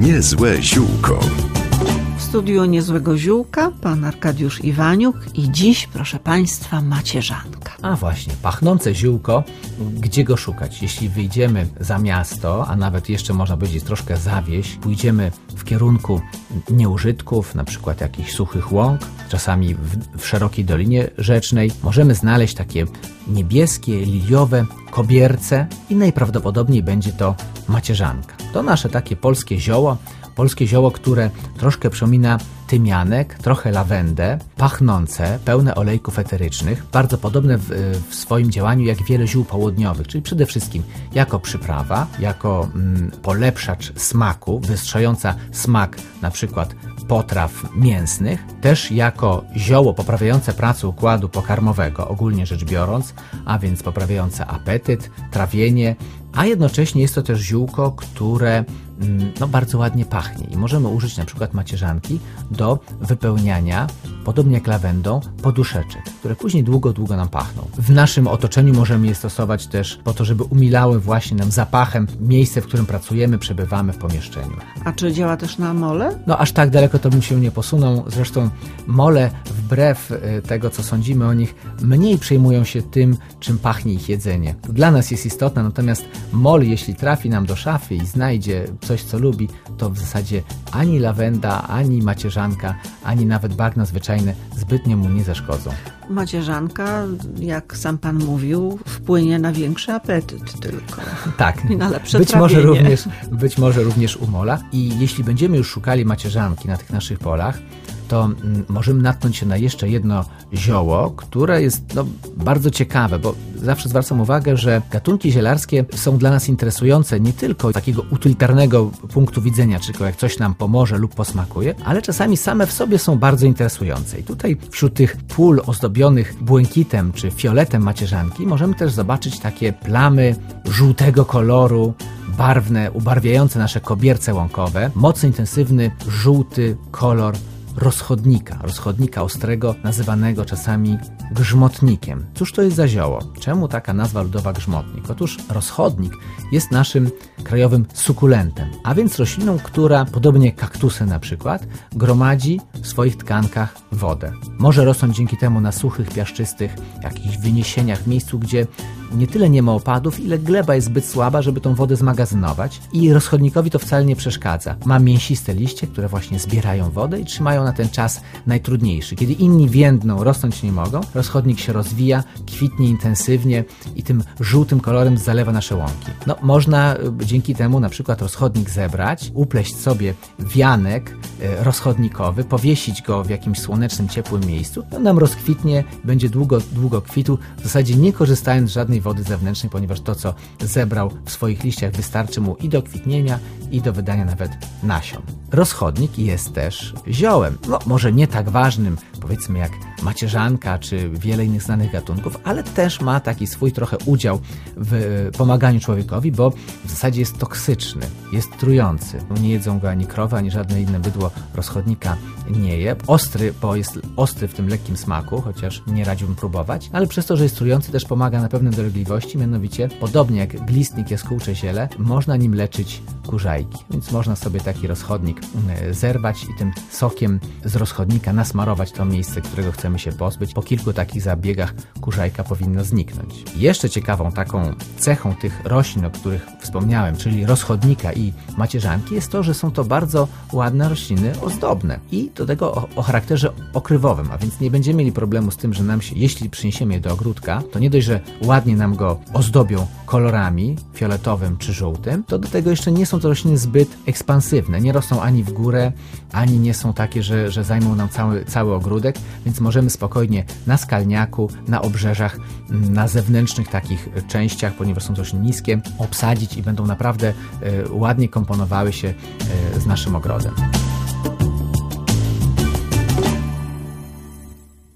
Niezłe ziółko. W studiu Niezłego Ziółka pan Arkadiusz Iwaniuk i dziś, proszę państwa, macierzanka. A właśnie, pachnące ziółko, gdzie go szukać? Jeśli wyjdziemy za miasto, a nawet jeszcze można powiedzieć troszkę za wieś, pójdziemy w kierunku nieużytków, na przykład jakichś suchych łąk, czasami w szerokiej dolinie rzecznej, możemy znaleźć takie niebieskie, liliowe kobierce i najprawdopodobniej będzie to macierzanka. To nasze takie polskie zioło, które troszkę przypomina tymianek, trochę lawendę, pachnące, pełne olejków eterycznych, bardzo podobne w swoim działaniu jak wiele ziół południowych, czyli przede wszystkim jako przyprawa, jako polepszacz smaku, wystrzająca smak na przykład potraw mięsnych, też jako zioło poprawiające pracę układu pokarmowego, ogólnie rzecz biorąc, a więc poprawiające apetyt, trawienie, a jednocześnie jest to też ziółko, które bardzo ładnie pachnie i możemy użyć na przykład macierzanki do wypełniania, podobnie jak lawendą, poduszeczek, które później długo nam pachną. W naszym otoczeniu możemy je stosować też po to, żeby umilały właśnie nam zapachem miejsce, w którym pracujemy, przebywamy w pomieszczeniu. A czy działa też na mole? Aż tak daleko to bym się nie posunął. Zresztą mole, wbrew tego, co sądzimy o nich, mniej przejmują się tym, czym pachnie ich jedzenie. To dla nas jest istotne, natomiast mol, jeśli trafi nam do szafy i znajdzie coś, co lubi, to w zasadzie ani lawenda, ani macierzanka, ani nawet bagna zwyczajne zbytnio mu nie zaszkodzą. Macierzanka, jak sam pan mówił, wpłynie na większy apetyt tylko. Tak, i na lepsze być może również u mola. I jeśli będziemy już szukali macierzanki na tych naszych polach, to możemy natknąć się na jeszcze jedno zioło, które jest bardzo ciekawe, bo zawsze zwracam uwagę, że gatunki zielarskie są dla nas interesujące nie tylko z takiego utylitarnego punktu widzenia, czyli jak coś nam pomoże lub posmakuje, ale czasami same w sobie są bardzo interesujące. I tutaj wśród tych pól ozdobionych błękitem czy fioletem macierzanki możemy też zobaczyć takie plamy żółtego koloru, barwne, ubarwiające nasze kobierce łąkowe, mocno intensywny żółty kolor rozchodnika ostrego, nazywanego czasami grzmotnikiem. Cóż to jest za zioło? Czemu taka nazwa ludowa grzmotnik? Otóż rozchodnik jest naszym krajowym sukulentem, a więc rośliną, która, podobnie jak kaktusy na przykład, gromadzi w swoich tkankach wodę. Może rosnąć dzięki temu na suchych, piaszczystych, jakichś wyniesieniach, w miejscu, gdzie nie tyle nie ma opadów, ile gleba jest zbyt słaba, żeby tą wodę zmagazynować i rozchodnikowi to wcale nie przeszkadza. Ma mięsiste liście, które właśnie zbierają wodę i trzymają na ten czas najtrudniejszy. Kiedy inni więdną, rosnąć nie mogą, rozchodnik się rozwija, kwitnie intensywnie i tym żółtym kolorem zalewa nasze łąki. Można dzięki temu na przykład rozchodnik zebrać, upleść sobie wianek rozchodnikowy, powiesić go w jakimś słonecznym, ciepłym miejscu. On nam rozkwitnie, będzie długo kwitł, w zasadzie nie korzystając z żadnej wody zewnętrznej, ponieważ to, co zebrał w swoich liściach, wystarczy mu i do kwitnienia, i do wydania nawet nasion. Rozchodnik jest też ziołem. Może nie tak ważnym, powiedzmy jak macierzanka, czy wiele innych znanych gatunków, ale też ma taki swój trochę udział w pomaganiu człowiekowi, bo w zasadzie jest toksyczny, jest trujący. Nie jedzą go ani krowy, ani żadne inne bydło rozchodnika nie je. Ostry, bo jest ostry w tym lekkim smaku, chociaż nie radziłbym próbować, ale przez to, że jest trujący, też pomaga na pewne dolegliwości, mianowicie podobnie jak glistnik, jaskółcze ziele, można nim leczyć kurzajki. Więc można sobie taki rozchodnik zerwać i tym sokiem z rozchodnika nasmarować to miejsce, którego chcemy się pozbyć. Po kilku takich zabiegach kurzajka powinna zniknąć. Jeszcze ciekawą taką cechą tych roślin, o których wspomniałem, czyli rozchodnika i macierzanki, jest to, że są to bardzo ładne rośliny ozdobne i do tego o charakterze okrywowym, a więc nie będziemy mieli problemu z tym, że nam się, jeśli przyniesiemy je do ogródka, to nie dość, że ładnie nam go ozdobią kolorami fioletowym czy żółtym, to do tego jeszcze nie są to rośliny zbyt ekspansywne, nie rosną ani w górę, ani nie są takie, że zajmą nam cały ogródek, więc możemy spokojnie na skalniaku, na obrzeżach, na zewnętrznych takich częściach, ponieważ są to rośliny niskie, obsadzić i będą naprawdę ładnie komponowały się z naszym ogrodem.